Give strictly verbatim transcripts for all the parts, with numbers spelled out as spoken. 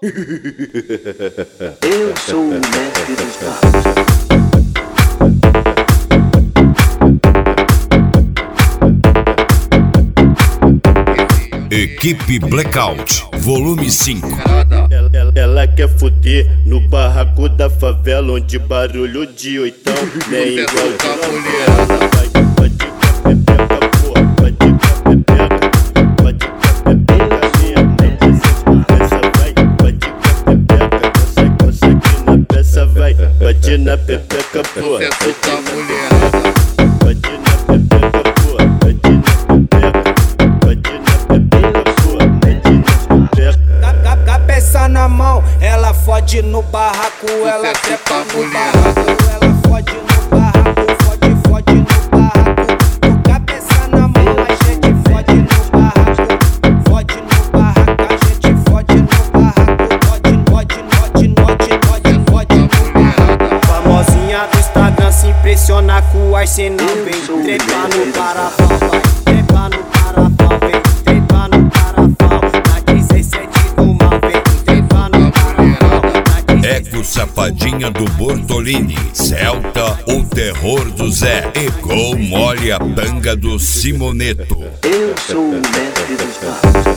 Eu sou o mestre dos magos. Equipe Blackout, volume cinco. Ela, ela, ela quer fuder no barraco da favela, onde barulho de oitão nem igual de mulherada. Vai, vai de pepeca, porra, vai de pepeca, vai de pepeca, minha mãe essa vai, vai de pepeca, consegue, consegue na peça, vai, vai de na pepeca, porra, vai de mulherada, vai de na pepeca, porra, vai de na pepeca, vai de na pepeca, porra, vai de na pepeca. Cabeça na mão, ela fode no barraco, ela trepa no barraco, ela fode no barraco, fode, fode no barraco. Com cabeça na mão, a gente fode no barraco, fode no barraco, a gente fode no barraco, fode, fode, fode, fode, fode, fode no barraco. Famosinha do Instagram se impressiona com o arsenal, vem trepa no barrafão, vai, trepa no barrafão, vem, trepa no barrafão, na dezessete do mal, vem, trepa no barrafão. Eco Safadinha do Bortolini, Celta, o terror do Zé, e Gol Mole a Banga do Simoneto. Eu sou o mestre dos magos.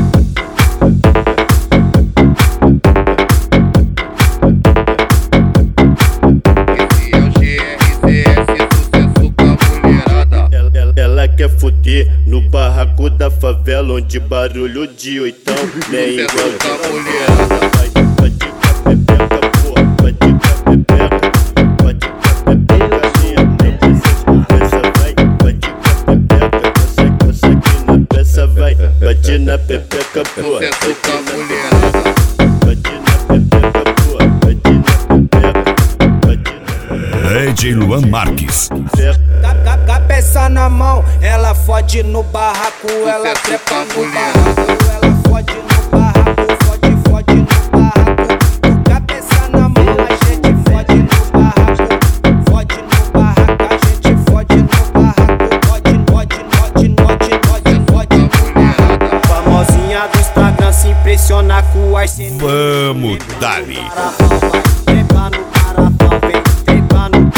Ela quer fuder no barraco da favela, onde barulho de oitão nem igual de mulherada. Vai, vai de pepeca, porra, vai de pepeca, vai de pepeca, minha mãe essa vai, vai de pepeca, consegue, consegue na peça, vai, vai de na pepeca, porra, vai de mulherada, vai de na pepeca, porra, vai de na pepeca, vai de na Lady Luan Marques. Cabeça na mão, ela fode no barraco, ela trepa no barraco, ela fode no barraco, fode, fode no barraco. Com cabeça na mão, a gente fode no barraco, fode no barraco, a gente fode no barraco, fode, fode, fode, fode, fode, fode no barraco. Famosinha do Instagram se impressiona com o arsenal. Vamos, dali. Trepa no barrafão, vem, trepa no